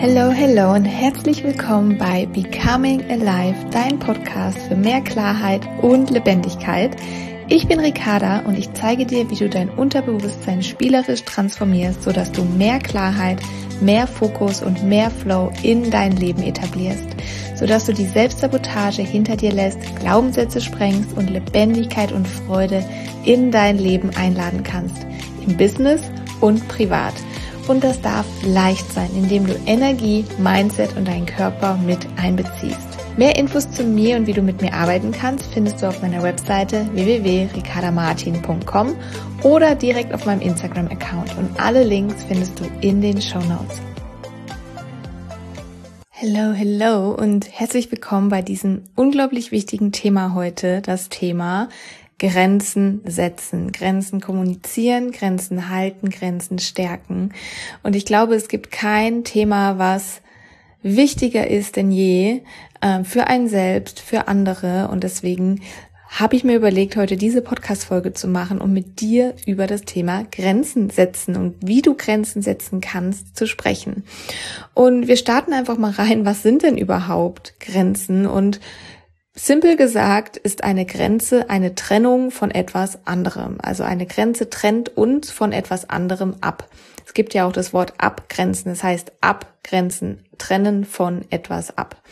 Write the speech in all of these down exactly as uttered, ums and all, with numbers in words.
Hello, hello und herzlich willkommen bei Becoming Alive, dein Podcast für mehr Klarheit und Lebendigkeit. Ich bin Ricarda und ich zeige dir, wie du dein Unterbewusstsein spielerisch transformierst, sodass du mehr Klarheit, mehr Fokus und mehr Flow in dein Leben etablierst, sodass du die Selbstsabotage hinter dir lässt, Glaubenssätze sprengst und Lebendigkeit und Freude in dein Leben einladen kannst, im Business und privat. Und das darf leicht sein, indem du Energie, Mindset und deinen Körper mit einbeziehst. Mehr Infos zu mir und wie du mit mir arbeiten kannst, findest du auf meiner Webseite w w w punkt ricarda martin punkt com oder direkt auf meinem Instagram-Account. Und alle Links findest du in den Shownotes. Hello, hello und herzlich willkommen bei diesem unglaublich wichtigen Thema heute, das Thema Grenzen setzen, Grenzen kommunizieren, Grenzen halten, Grenzen stärken. Und ich glaube, es gibt kein Thema, was wichtiger ist denn je äh, für einen selbst, für andere. Und deswegen habe ich mir überlegt, heute diese Podcast-Folge zu machen, um mit dir über das Thema Grenzen setzen und wie du Grenzen setzen kannst, zu sprechen. Und wir starten einfach mal rein, was sind denn überhaupt Grenzen? Und simpel gesagt ist eine Grenze eine Trennung von etwas anderem. Also eine Grenze trennt uns von etwas anderem ab. Es gibt ja auch das Wort abgrenzen, das heißt abgrenzen, trennen von etwas ab.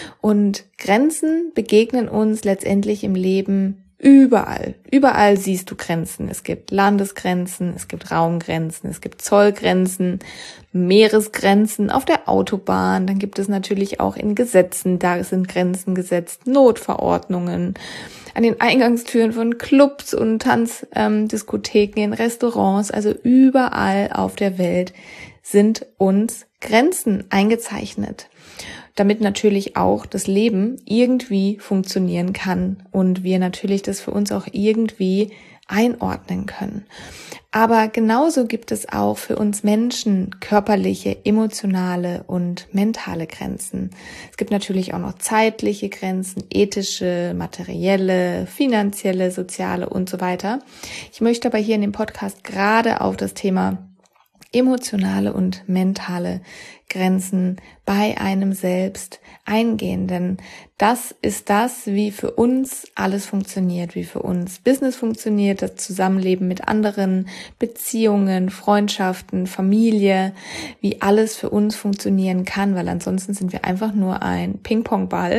Und Grenzen begegnen uns letztendlich im Leben überall. Überall siehst du Grenzen. Es gibt Landesgrenzen, es gibt Raumgrenzen, es gibt Zollgrenzen, Meeresgrenzen auf der Autobahn. Dann gibt es natürlich auch in Gesetzen, da sind Grenzen gesetzt, Notverordnungen, an den Eingangstüren von Clubs und Tanzdiskotheken, ähm, in Restaurants. Also überall auf der Welt sind uns Grenzen eingezeichnet, damit natürlich auch das Leben irgendwie funktionieren kann und wir natürlich das für uns auch irgendwie einordnen können. Aber genauso gibt es auch für uns Menschen körperliche, emotionale und mentale Grenzen. Es gibt natürlich auch noch zeitliche Grenzen, ethische, materielle, finanzielle, soziale und so weiter. Ich möchte aber hier in dem Podcast gerade auf das Thema emotionale und mentale Grenzen bei einem selbst eingehen, denn das ist das, wie für uns alles funktioniert, wie für uns Business funktioniert, das Zusammenleben mit anderen, Beziehungen, Freundschaften, Familie, wie alles für uns funktionieren kann, weil ansonsten sind wir einfach nur ein Ping-Pong-Ball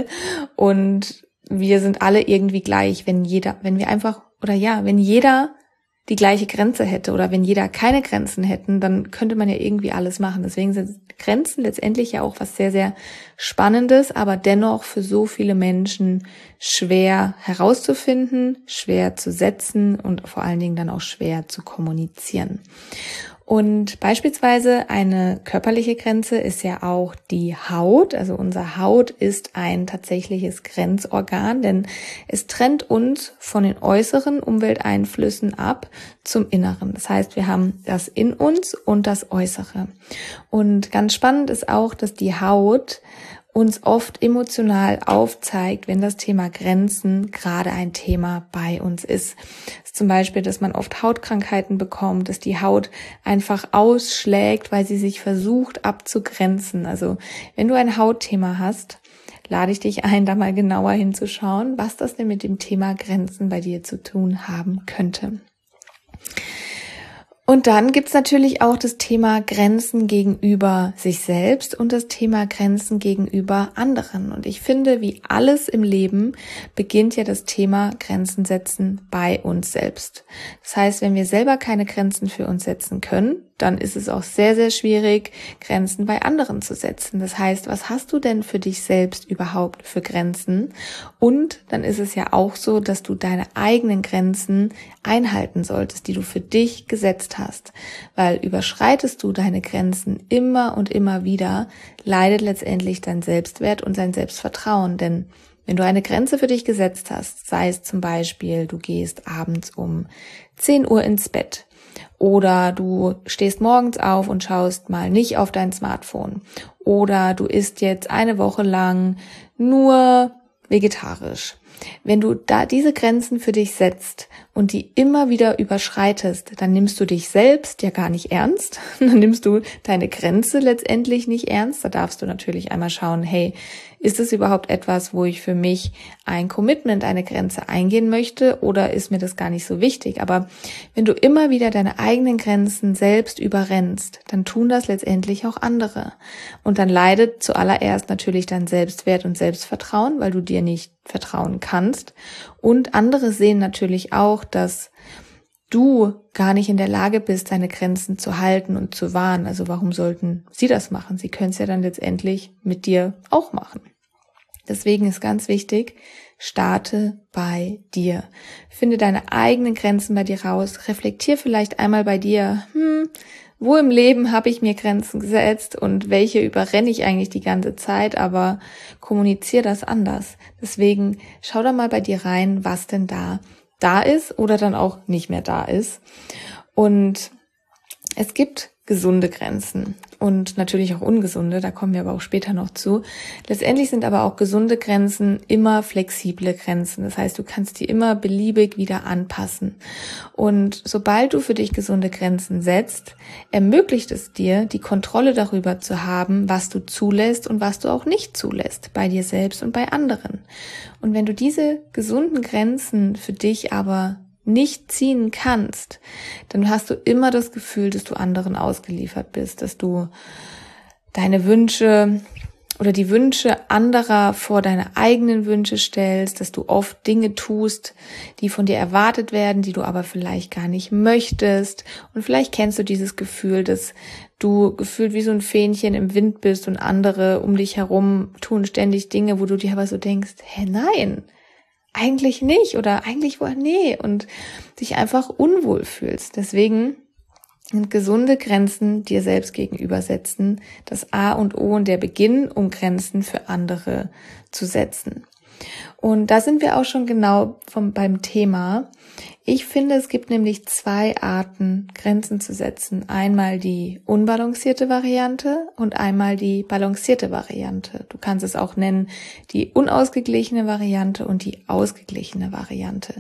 und wir sind alle irgendwie gleich, wenn jeder, wenn wir einfach, oder ja, wenn jeder die gleiche Grenze hätte oder wenn jeder keine Grenzen hätten, dann könnte man ja irgendwie alles machen. Deswegen sind Grenzen letztendlich ja auch was sehr, sehr Spannendes, aber dennoch für so viele Menschen schwer herauszufinden, schwer zu setzen und vor allen Dingen dann auch schwer zu kommunizieren. Und beispielsweise eine körperliche Grenze ist ja auch die Haut. Also unsere Haut ist ein tatsächliches Grenzorgan, denn es trennt uns von den äußeren Umwelteinflüssen ab zum Inneren. Das heißt, wir haben das in uns und das Äußere. Und ganz spannend ist auch, dass die Haut uns oft emotional aufzeigt, wenn das Thema Grenzen gerade ein Thema bei uns ist. Das ist zum Beispiel, dass man oft Hautkrankheiten bekommt, dass die Haut einfach ausschlägt, weil sie sich versucht abzugrenzen. Also wenn du ein Hautthema hast, lade ich dich ein, da mal genauer hinzuschauen, was das denn mit dem Thema Grenzen bei dir zu tun haben könnte. Und dann gibt's natürlich auch das Thema Grenzen gegenüber sich selbst und das Thema Grenzen gegenüber anderen. Und ich finde, wie alles im Leben beginnt ja das Thema Grenzen setzen bei uns selbst. Das heißt, wenn wir selber keine Grenzen für uns setzen können, dann ist es auch sehr, sehr schwierig, Grenzen bei anderen zu setzen. Das heißt, was hast du denn für dich selbst überhaupt für Grenzen? Und dann ist es ja auch so, dass du deine eigenen Grenzen einhalten solltest, die du für dich gesetzt hast. Weil überschreitest du deine Grenzen immer und immer wieder, leidet letztendlich dein Selbstwert und dein Selbstvertrauen. Denn wenn du eine Grenze für dich gesetzt hast, sei es zum Beispiel, du gehst abends um zehn Uhr ins Bett, oder du stehst morgens auf und schaust mal nicht auf dein Smartphone. Oder du isst jetzt eine Woche lang nur vegetarisch. wenn du da diese Grenzen für dich setzt und die immer wieder überschreitest, dann nimmst du dich selbst ja gar nicht ernst. Dann nimmst du deine Grenze letztendlich nicht ernst. Da darfst du natürlich einmal schauen, hey, ist es überhaupt etwas, wo ich für mich ein Commitment, eine Grenze eingehen möchte, oder ist mir das gar nicht so wichtig? Aber wenn du immer wieder deine eigenen Grenzen selbst überrennst, dann tun das letztendlich auch andere. Und dann leidet zuallererst natürlich dein Selbstwert und Selbstvertrauen, weil du dir nicht vertrauen kannst. Und andere sehen natürlich auch, dass du gar nicht in der Lage bist, deine Grenzen zu halten und zu wahren. Also warum sollten sie das machen? Sie können es ja dann letztendlich mit dir auch machen. Deswegen ist ganz wichtig, starte bei dir. Finde deine eigenen Grenzen bei dir raus. Reflektier vielleicht einmal bei dir, hm, wo im Leben habe ich mir Grenzen gesetzt und welche überrenne ich eigentlich die ganze Zeit, aber kommuniziere das anders. Deswegen schau da mal bei dir rein, was denn da da ist oder dann auch nicht mehr da ist. Und es gibt gesunde Grenzen und natürlich auch ungesunde, da kommen wir aber auch später noch zu. Letztendlich sind aber auch gesunde Grenzen immer flexible Grenzen. Das heißt, du kannst die immer beliebig wieder anpassen. Und sobald du für dich gesunde Grenzen setzt, ermöglicht es dir, die Kontrolle darüber zu haben, was du zulässt und was du auch nicht zulässt, bei dir selbst und bei anderen. Und wenn du diese gesunden Grenzen für dich aber nicht ziehen kannst, dann hast du immer das Gefühl, dass du anderen ausgeliefert bist, dass du deine Wünsche oder die Wünsche anderer vor deine eigenen Wünsche stellst, dass du oft Dinge tust, die von dir erwartet werden, die du aber vielleicht gar nicht möchtest. Und vielleicht kennst du dieses Gefühl, dass du gefühlt wie so ein Fähnchen im Wind bist und andere um dich herum tun ständig Dinge, wo du dir aber so denkst, hä, nein, eigentlich nicht oder eigentlich wohl nee, und dich einfach unwohl fühlst. Deswegen sind gesunde Grenzen dir selbst gegenüber setzen das A und O und der Beginn, um Grenzen für andere zu setzen. Und da sind wir auch schon genau vom, beim Thema. Ich finde, es gibt nämlich zwei Arten, Grenzen zu setzen. Einmal die unbalancierte Variante und einmal die balancierte Variante. Du kannst es auch nennen, die unausgeglichene Variante und die ausgeglichene Variante.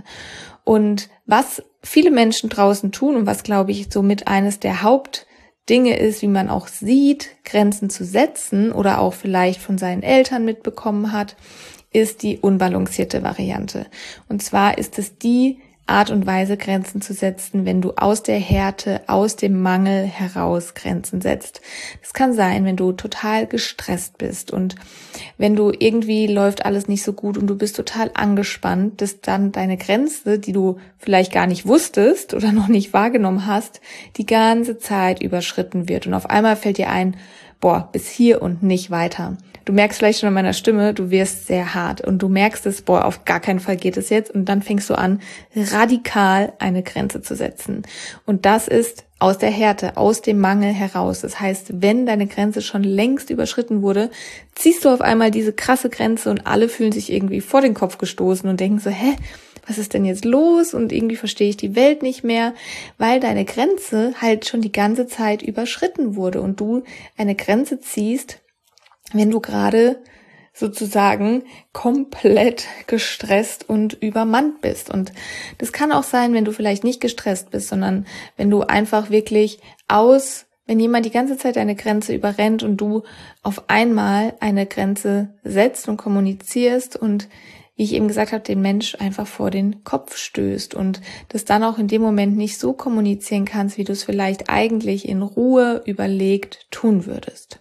Und was viele Menschen draußen tun und was, glaube ich, somit eines der Hauptdinge ist, wie man auch sieht, Grenzen zu setzen oder auch vielleicht von seinen Eltern mitbekommen hat, ist die unbalancierte Variante. Und zwar ist es die Art und Weise, Grenzen zu setzen, wenn du aus der Härte, aus dem Mangel heraus Grenzen setzt. Das kann sein, wenn du total gestresst bist und wenn du irgendwie läuft alles nicht so gut und du bist total angespannt, dass dann deine Grenze, die du vielleicht gar nicht wusstest oder noch nicht wahrgenommen hast, die ganze Zeit überschritten wird. Und auf einmal fällt dir ein, boah, bis hier und nicht weiter. Du merkst vielleicht schon an meiner Stimme, du wirst sehr hart und du merkst es, boah, auf gar keinen Fall geht es jetzt, und dann fängst du an, radikal eine Grenze zu setzen. Und das ist aus der Härte, aus dem Mangel heraus. Das heißt, wenn deine Grenze schon längst überschritten wurde, ziehst du auf einmal diese krasse Grenze und alle fühlen sich irgendwie vor den Kopf gestoßen und denken so, hä, was ist denn jetzt los? Und irgendwie verstehe ich die Welt nicht mehr, weil deine Grenze halt schon die ganze Zeit überschritten wurde und du eine Grenze ziehst, wenn du gerade sozusagen komplett gestresst und übermannt bist. Und das kann auch sein, wenn du vielleicht nicht gestresst bist, sondern wenn du einfach wirklich aus, wenn jemand die ganze Zeit eine Grenze überrennt und du auf einmal eine Grenze setzt und kommunizierst und, wie ich eben gesagt habe, den Mensch einfach vor den Kopf stößt und das dann auch in dem Moment nicht so kommunizieren kannst, wie du es vielleicht eigentlich in Ruhe überlegt tun würdest.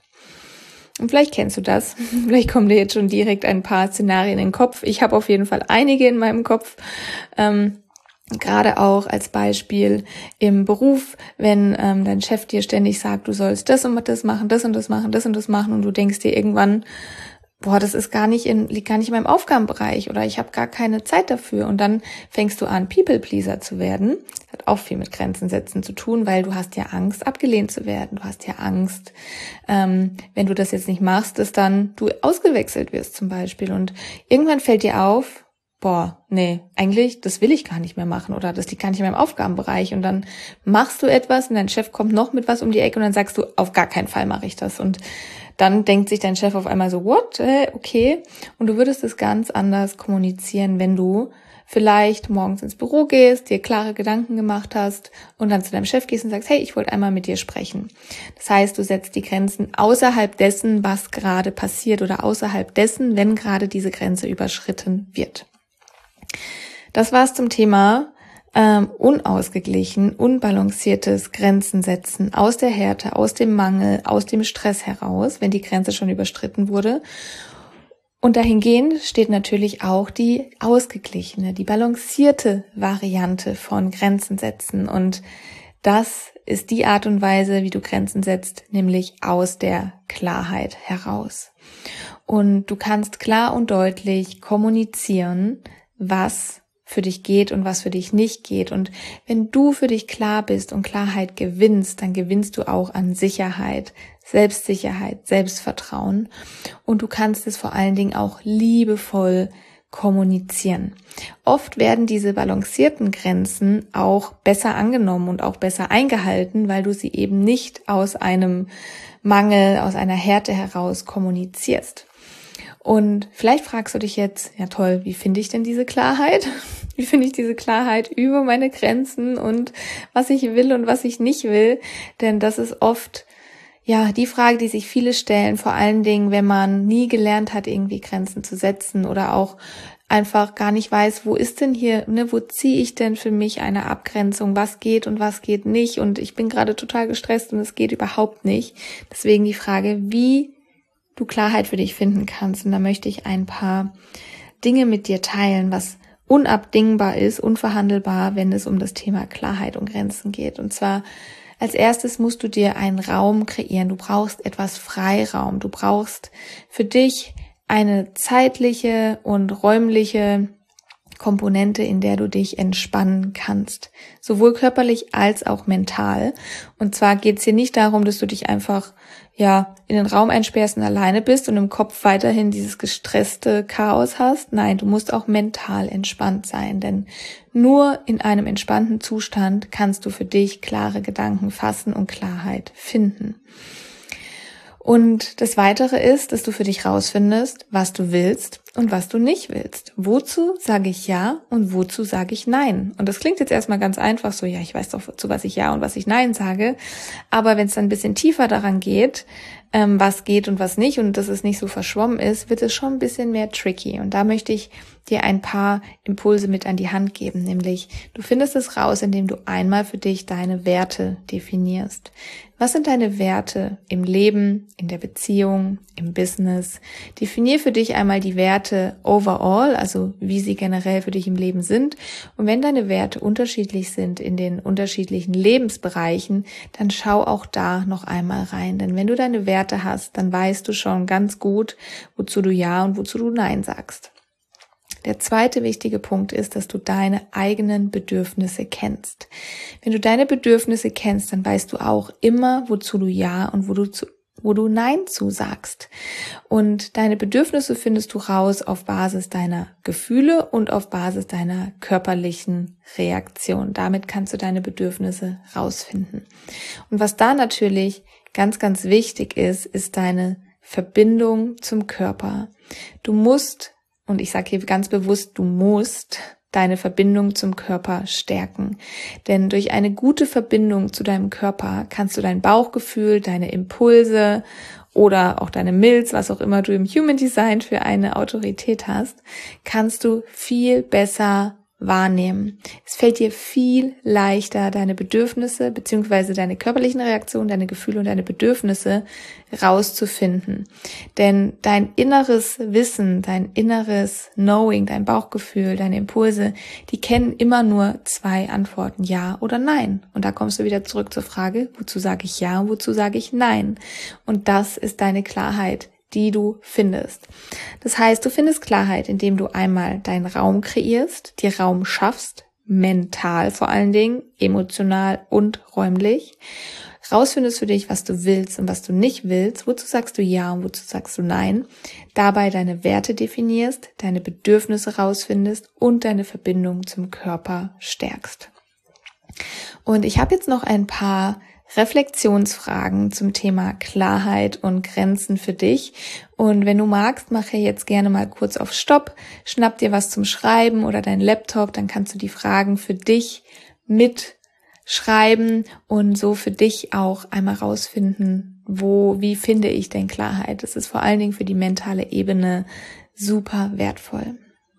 Und vielleicht kennst du das, vielleicht kommen dir jetzt schon direkt ein paar Szenarien in den Kopf. Ich habe auf jeden Fall einige in meinem Kopf, ähm, gerade auch als Beispiel im Beruf, wenn ähm, dein Chef dir ständig sagt, du sollst das und das machen, das und das machen, das und das machen, und du denkst dir irgendwann, boah, das ist gar nicht in, liegt gar nicht in meinem Aufgabenbereich oder ich habe gar keine Zeit dafür, und dann fängst du an, People-Pleaser zu werden. Hat auch viel mit Grenzen setzen zu tun, weil du hast ja Angst, abgelehnt zu werden. Du hast ja Angst, ähm, wenn du das jetzt nicht machst, dass dann du ausgewechselt wirst zum Beispiel. Und irgendwann fällt dir auf, boah, nee, eigentlich, das will ich gar nicht mehr machen oder das liegt gar nicht in meinem Aufgabenbereich. Und dann machst du etwas und dein Chef kommt noch mit was um die Ecke und dann sagst du, auf gar keinen Fall mache ich das. Und dann denkt sich dein Chef auf einmal so, what, äh, okay. Und du würdest es ganz anders kommunizieren, wenn du vielleicht morgens ins Büro gehst, dir klare Gedanken gemacht hast und dann zu deinem Chef gehst und sagst, hey, ich wollte einmal mit dir sprechen. Das heißt, du setzt die Grenzen außerhalb dessen, was gerade passiert oder außerhalb dessen, wenn gerade diese Grenze überschritten wird. Das war's zum Thema ähm, unausgeglichen, unbalanciertes Grenzen setzen aus der Härte, aus dem Mangel, aus dem Stress heraus, wenn die Grenze schon überschritten wurde. Und dahingehend steht natürlich auch die ausgeglichene, die balancierte Variante von Grenzen setzen. Und das ist die Art und Weise, wie du Grenzen setzt, nämlich aus der Klarheit heraus. Und du kannst klar und deutlich kommunizieren, was für dich geht und was für dich nicht geht. Und wenn du für dich klar bist und Klarheit gewinnst, dann gewinnst du auch an Sicherheit, Selbstsicherheit, Selbstvertrauen. Und du kannst es vor allen Dingen auch liebevoll kommunizieren. Oft werden diese balancierten Grenzen auch besser angenommen und auch besser eingehalten, weil du sie eben nicht aus einem Mangel, aus einer Härte heraus kommunizierst. Und vielleicht fragst du dich jetzt, ja toll, wie finde ich denn diese Klarheit? Wie finde ich diese Klarheit über meine Grenzen und was ich will und was ich nicht will? Denn das ist oft ja die Frage, die sich viele stellen, vor allen Dingen, wenn man nie gelernt hat, irgendwie Grenzen zu setzen oder auch einfach gar nicht weiß, wo ist denn hier, ne, wo ziehe ich denn für mich eine Abgrenzung, was geht und was geht nicht? Und ich bin gerade total gestresst und es geht überhaupt nicht. Deswegen die Frage, wie du Klarheit für dich finden kannst. Und da möchte ich ein paar Dinge mit dir teilen, was unabdingbar ist, unverhandelbar, wenn es um das Thema Klarheit und Grenzen geht. Und zwar als erstes musst du dir einen Raum kreieren. Du brauchst etwas Freiraum. Du brauchst für dich eine zeitliche und räumliche Komponente, in der du dich entspannen kannst. Sowohl körperlich als auch mental. Und zwar geht es hier nicht darum, dass du dich einfach ja in den Raum einsperrst und alleine bist und im Kopf weiterhin dieses gestresste Chaos hast. Nein, du musst auch mental entspannt sein, denn nur in einem entspannten Zustand kannst du für dich klare Gedanken fassen und Klarheit finden. Und das Weitere ist, dass du für dich rausfindest, was du willst und was du nicht willst. Wozu sage ich ja und wozu sage ich nein? Und das klingt jetzt erstmal ganz einfach, so ja, ich weiß doch, zu was ich ja und was ich nein sage. Aber wenn es dann ein bisschen tiefer daran geht, ähm, was geht und was nicht und dass es nicht so verschwommen ist, wird es schon ein bisschen mehr tricky. Und da möchte ich dir ein paar Impulse mit an die Hand geben, nämlich du findest es raus, indem du einmal für dich deine Werte definierst. Was sind deine Werte im Leben, in der Beziehung, im Business? Definier für dich einmal die Werte overall, also wie sie generell für dich im Leben sind. Und wenn deine Werte unterschiedlich sind in den unterschiedlichen Lebensbereichen, dann schau auch da noch einmal rein. Denn wenn du deine Werte hast, dann weißt du schon ganz gut, wozu du Ja und wozu du Nein sagst. Der zweite wichtige Punkt ist, dass du deine eigenen Bedürfnisse kennst. Wenn du deine Bedürfnisse kennst, dann weißt du auch immer, wozu du Ja und wo du, zu, wo du Nein zusagst. Und deine Bedürfnisse findest du raus auf Basis deiner Gefühle und auf Basis deiner körperlichen Reaktion. Damit kannst du deine Bedürfnisse rausfinden. Und was da natürlich ganz, ganz wichtig ist, ist deine Verbindung zum Körper. Du musst Und ich sage hier ganz bewusst, du musst deine Verbindung zum Körper stärken. Denn durch eine gute Verbindung zu deinem Körper kannst du dein Bauchgefühl, deine Impulse oder auch deine Milz, was auch immer du im Human Design für eine Autorität hast, kannst du viel besser wahrnehmen. Es fällt dir viel leichter, deine Bedürfnisse bzw. deine körperlichen Reaktionen, deine Gefühle und deine Bedürfnisse rauszufinden. Denn dein inneres Wissen, dein inneres Knowing, dein Bauchgefühl, deine Impulse, die kennen immer nur zwei Antworten, Ja oder Nein. Und da kommst du wieder zurück zur Frage, wozu sage ich Ja und wozu sage ich Nein? Und das ist deine Klarheit, die du findest. Das heißt, du findest Klarheit, indem du einmal deinen Raum kreierst, dir Raum schaffst, mental vor allen Dingen, emotional und räumlich. Rausfindest für dich, was du willst und was du nicht willst, wozu sagst du ja und wozu sagst du nein, dabei deine Werte definierst, deine Bedürfnisse rausfindest und deine Verbindung zum Körper stärkst. Und ich habe jetzt noch ein paar Reflexionsfragen zum Thema Klarheit und Grenzen für dich. Und wenn du magst, mache jetzt gerne mal kurz auf Stopp, schnapp dir was zum Schreiben oder dein Laptop, dann kannst du die Fragen für dich mitschreiben und so für dich auch einmal rausfinden, wo, wie finde ich denn Klarheit? Das ist vor allen Dingen für die mentale Ebene super wertvoll.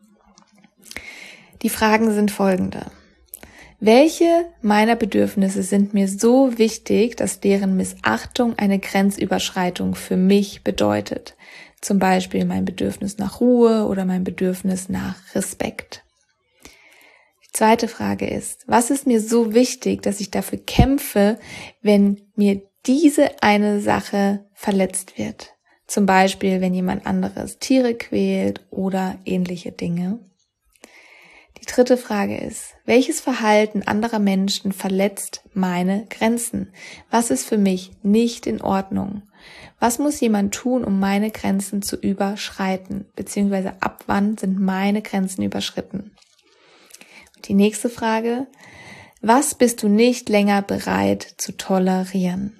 Die Fragen sind folgende. Welche meiner Bedürfnisse sind mir so wichtig, dass deren Missachtung eine Grenzüberschreitung für mich bedeutet? Zum Beispiel mein Bedürfnis nach Ruhe oder mein Bedürfnis nach Respekt. Die zweite Frage ist, was ist mir so wichtig, dass ich dafür kämpfe, wenn mir diese eine Sache verletzt wird? Zum Beispiel, wenn jemand anderes Tiere quält oder ähnliche Dinge. Die dritte Frage ist, welches Verhalten anderer Menschen verletzt meine Grenzen? Was ist für mich nicht in Ordnung? Was muss jemand tun, um meine Grenzen zu überschreiten? Beziehungsweise ab wann sind meine Grenzen überschritten? Und die nächste Frage, was bist du nicht länger bereit zu tolerieren?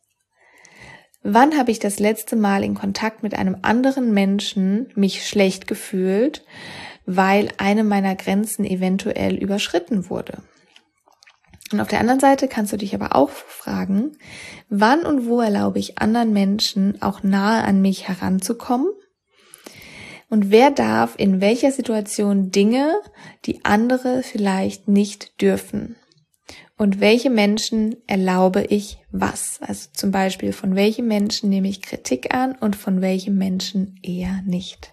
Wann habe ich das letzte Mal in Kontakt mit einem anderen Menschen mich schlecht gefühlt, weil eine meiner Grenzen eventuell überschritten wurde? Und auf der anderen Seite kannst du dich aber auch fragen, wann und wo erlaube ich anderen Menschen auch nahe an mich heranzukommen? Und wer darf in welcher Situation Dinge, die andere vielleicht nicht dürfen? Und welche Menschen erlaube ich was? Also zum Beispiel, von welchen Menschen nehme ich Kritik an und von welchen Menschen eher nicht?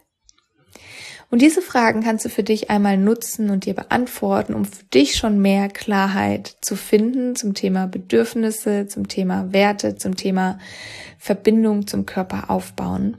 Und diese Fragen kannst du für dich einmal nutzen und dir beantworten, um für dich schon mehr Klarheit zu finden zum Thema Bedürfnisse, zum Thema Werte, zum Thema Verbindung zum Körper aufbauen.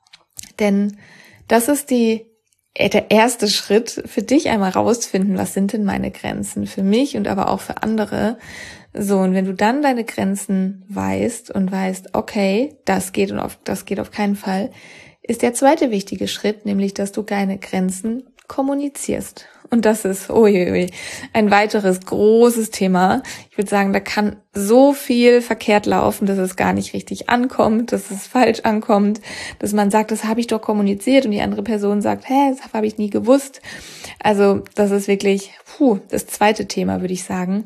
Denn das ist die, der erste Schritt für dich einmal rausfinden, was sind denn meine Grenzen für mich und aber auch für andere. So, und wenn du dann deine Grenzen weißt und weißt, okay, das geht und auf, das geht auf keinen Fall, ist der zweite wichtige Schritt, nämlich, dass du deine Grenzen kommunizierst. Und das ist, uiui, ein weiteres großes Thema. Ich würde sagen, da kann so viel verkehrt laufen, dass es gar nicht richtig ankommt, dass es falsch ankommt, dass man sagt, das habe ich doch kommuniziert und die andere Person sagt, hä, das habe ich nie gewusst. Also das ist wirklich, puh, das zweite Thema, würde ich sagen.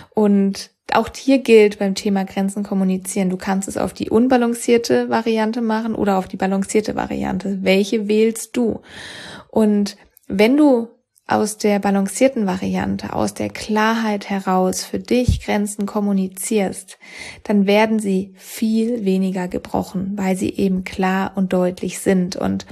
Und auch hier gilt beim Thema Grenzen kommunizieren, du kannst es auf die unbalancierte Variante machen oder auf die balancierte Variante. Welche wählst du? Und wenn du aus der balancierten Variante, aus der Klarheit heraus für dich Grenzen kommunizierst, dann werden sie viel weniger gebrochen, weil sie eben klar und deutlich sind. Und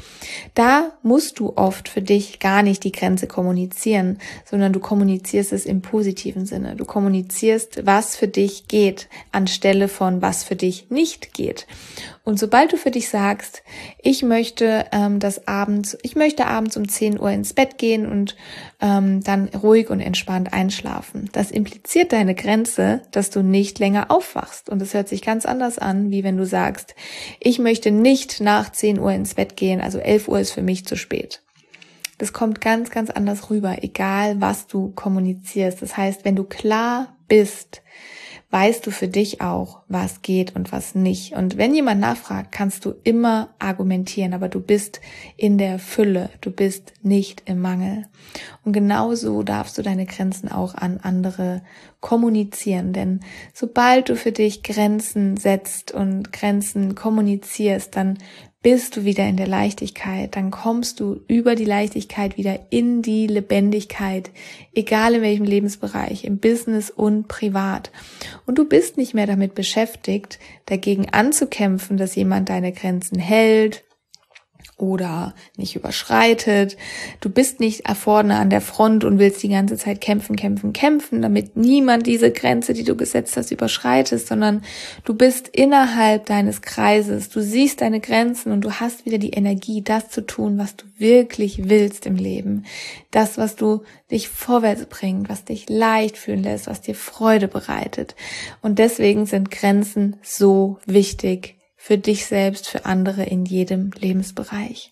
da musst du oft für dich gar nicht die Grenze kommunizieren, sondern du kommunizierst es im positiven Sinne. Du kommunizierst, was für dich geht, anstelle von was für dich nicht geht. Und sobald du für dich sagst, ich möchte ähm, das abends, ich möchte abends um zehn Uhr ins Bett gehen und ähm, dann ruhig und entspannt einschlafen, das impliziert deine Grenze, dass du nicht länger aufwachst. Und es hört sich ganz anders an, wie wenn du sagst, ich möchte nicht nach zehn Uhr ins Bett gehen, also elf Uhr ist für mich zu spät. Das kommt ganz, ganz anders rüber, egal was du kommunizierst. Das heißt, wenn du klar bist, weißt du für dich auch, was geht und was nicht. Und wenn jemand nachfragt, kannst du immer argumentieren, aber du bist in der Fülle, du bist nicht im Mangel. Und genauso darfst du deine Grenzen auch an andere kommunizieren, denn sobald du für dich Grenzen setzt und Grenzen kommunizierst, dann bist du wieder in der Leichtigkeit, dann kommst du über die Leichtigkeit wieder in die Lebendigkeit, egal in welchem Lebensbereich, im Business und privat. Und du bist nicht mehr damit beschäftigt, dagegen anzukämpfen, dass jemand deine Grenzen hält oder nicht überschreitet. Du bist nicht vorne an der Front und willst die ganze Zeit kämpfen, kämpfen, kämpfen, damit niemand diese Grenze, die du gesetzt hast, überschreitet, sondern du bist innerhalb deines Kreises. Du siehst deine Grenzen und du hast wieder die Energie, das zu tun, was du wirklich willst im Leben. Das, was du dich vorwärts bringt, was dich leicht fühlen lässt, was dir Freude bereitet. Und deswegen sind Grenzen so wichtig. Für dich selbst, für andere in jedem Lebensbereich.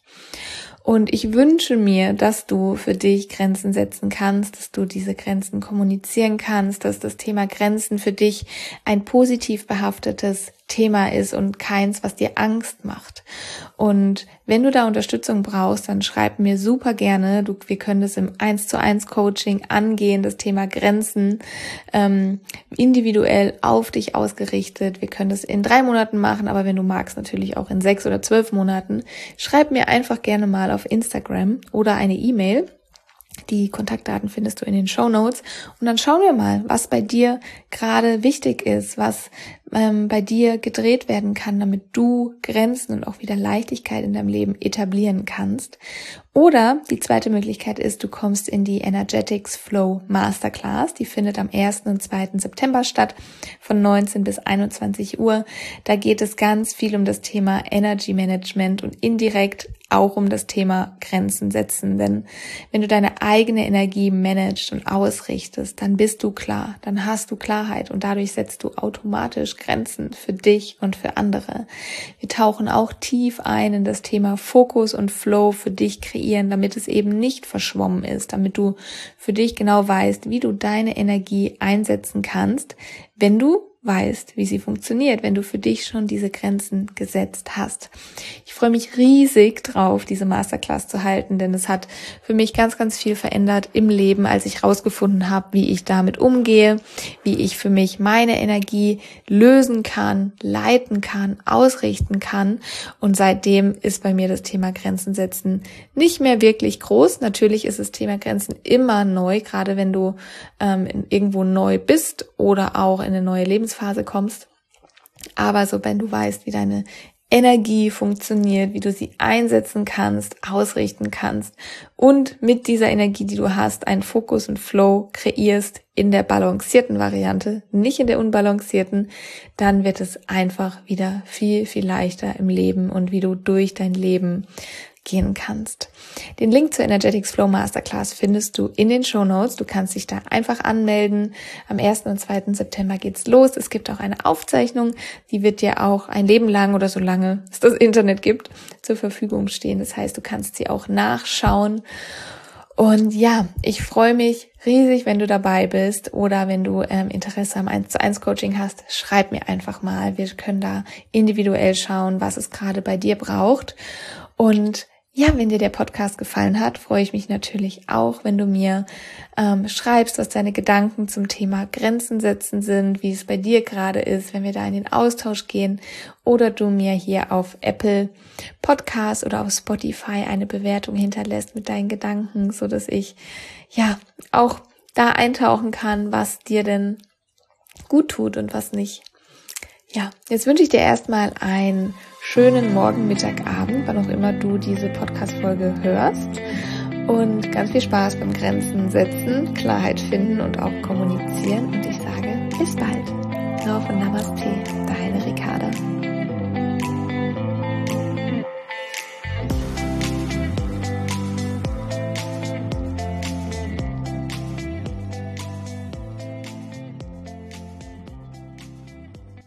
Und ich wünsche mir, dass du für dich Grenzen setzen kannst, dass du diese Grenzen kommunizieren kannst, dass das Thema Grenzen für dich ein positiv behaftetes Thema ist und keins, was dir Angst macht. Und wenn du da Unterstützung brauchst, dann schreib mir super gerne. Du, wir können das im eins zu eins Coaching angehen, das Thema Grenzen, ähm, individuell auf dich ausgerichtet. Wir können das in drei Monaten machen, aber wenn du magst, natürlich auch in sechs oder zwölf Monaten. Schreib mir einfach gerne mal auf Instagram oder eine E-Mail. Die Kontaktdaten findest du in den Shownotes. Und dann schauen wir mal, was bei dir gerade wichtig ist, was ähm, bei dir gedreht werden kann, damit du Grenzen und auch wieder Leichtigkeit in deinem Leben etablieren kannst. Oder die zweite Möglichkeit ist, du kommst in die Energetics Flow Masterclass. Die findet am ersten und zweiten September statt, von neunzehn bis einundzwanzig Uhr. Da geht es ganz viel um das Thema Energy Management und indirekt auch um das Thema Grenzen setzen. Denn wenn du deine eigene Energie managst und ausrichtest, dann bist du klar, dann hast du Klarheit und dadurch setzt du automatisch Grenzen für dich und für andere. Wir tauchen auch tief ein in das Thema Fokus und Flow für dich kreieren, damit es eben nicht verschwommen ist, damit du für dich genau weißt, wie du deine Energie einsetzen kannst, wenn du weißt, wie sie funktioniert, wenn du für dich schon diese Grenzen gesetzt hast. Ich freue mich riesig drauf, diese Masterclass zu halten, denn es hat für mich ganz, ganz viel verändert im Leben, als ich rausgefunden habe, wie ich damit umgehe, wie ich für mich meine Energie lösen kann, leiten kann, ausrichten kann. Und seitdem ist bei mir das Thema Grenzen setzen nicht mehr wirklich groß. Natürlich ist das Thema Grenzen immer neu, gerade wenn du ähm, irgendwo neu bist oder auch in eine neue Lebensphase Phase kommst, aber so wenn du weißt, wie deine Energie funktioniert, wie du sie einsetzen kannst, ausrichten kannst und mit dieser Energie, die du hast, einen Fokus und Flow kreierst in der balancierten Variante, nicht in der unbalancierten, dann wird es einfach wieder viel, viel leichter im Leben und wie du durch dein Leben gehen kannst. Den Link zur Energetics Flow Masterclass findest du in den Shownotes. Du kannst dich da einfach anmelden. Am ersten und zweiten September geht's los. Es gibt auch eine Aufzeichnung, die wird dir auch ein Leben lang oder so lange es das Internet gibt, zur Verfügung stehen. Das heißt, du kannst sie auch nachschauen. Und ja, ich freue mich riesig, wenn du dabei bist oder wenn du ähm, Interesse am eins zu eins Coaching hast, schreib mir einfach mal. Wir können da individuell schauen, was es gerade bei dir braucht. Und ja, wenn dir der Podcast gefallen hat, freue ich mich natürlich auch, wenn du mir ähm, schreibst, was deine Gedanken zum Thema Grenzen setzen sind, wie es bei dir gerade ist, wenn wir da in den Austausch gehen oder du mir hier auf Apple Podcast oder auf Spotify eine Bewertung hinterlässt mit deinen Gedanken, so dass ich ja auch da eintauchen kann, was dir denn gut tut und was nicht. Ja, jetzt wünsche ich dir erstmal einen schönen Morgen, Mittag, Abend, wann auch immer du diese Podcast-Folge hörst. Und ganz viel Spaß beim Grenzen setzen, Klarheit finden und auch kommunizieren. Und ich sage bis bald. Love und Namaste, deine Ricarda.